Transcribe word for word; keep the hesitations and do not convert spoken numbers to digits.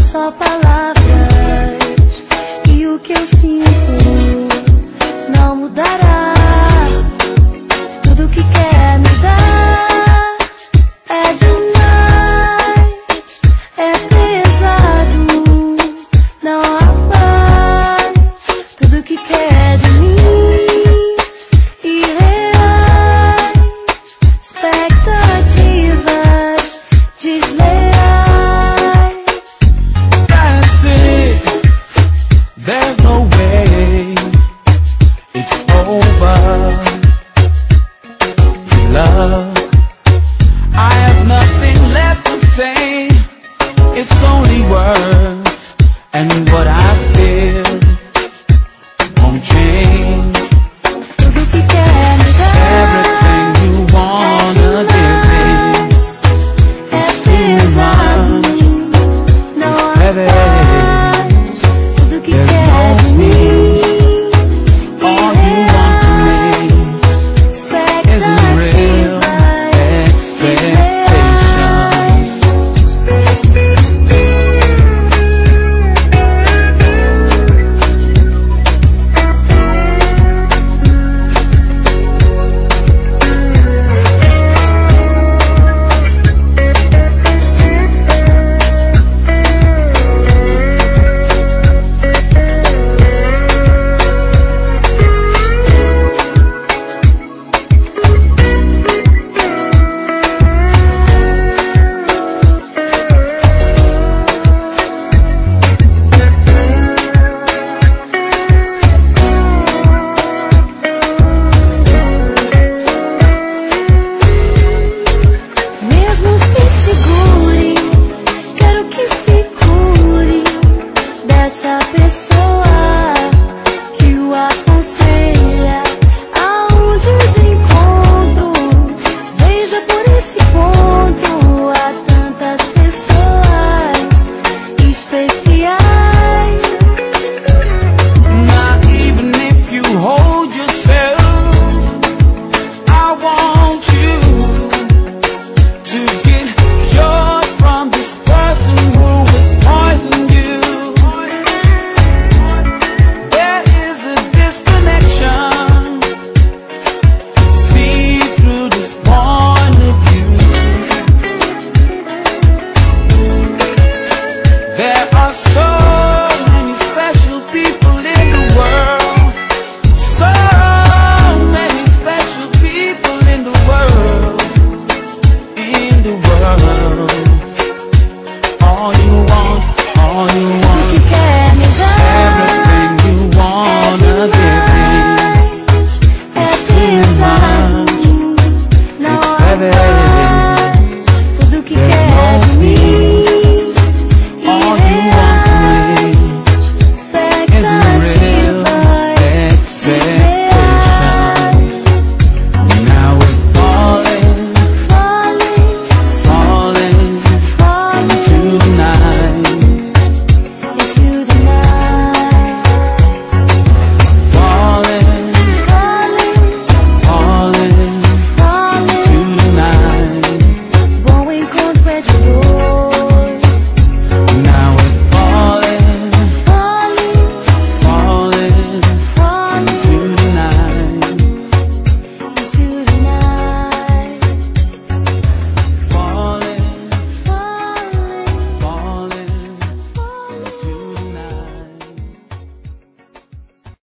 só palavras, e o que eu sinto não mudará. Tudo que quer me dar é demais, é pesado, não há paz. Tudo que quer de mim, irreais, expectativas desleais. That's it, there's no way it's over. Love, I have nothing left to say. It's only words, and what I feel won't change. Tudo que quer me dar Everything you wanna give me é is too pesado, much, não it's há heavy. paz. Tudo que There's quer no de mim, all you want from me isn't real expectations. mesmo se segure, quero que se cure dessa pessoa que o aconselha a um desencontro. Veja por esse ponto, há tantas pessoas especiais. Not even if you hold yourself, I want you to get cured from this person who has poisoned you. There is a disconnection. See through this point of view. There are so many special people in the world. So many special people in the world. In the world.